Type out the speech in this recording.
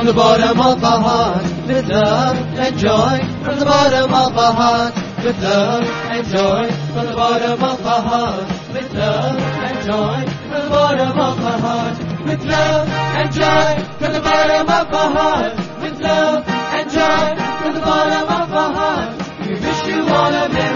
from the bottom of our heart, with love and joy from the bottom of our heart, with love and joy from the bottom of our heart, with love and joy from the bottom of our heart, with love and joy from the bottom of our heart, with love and joy from the bottom of our heart. We wish you all a merry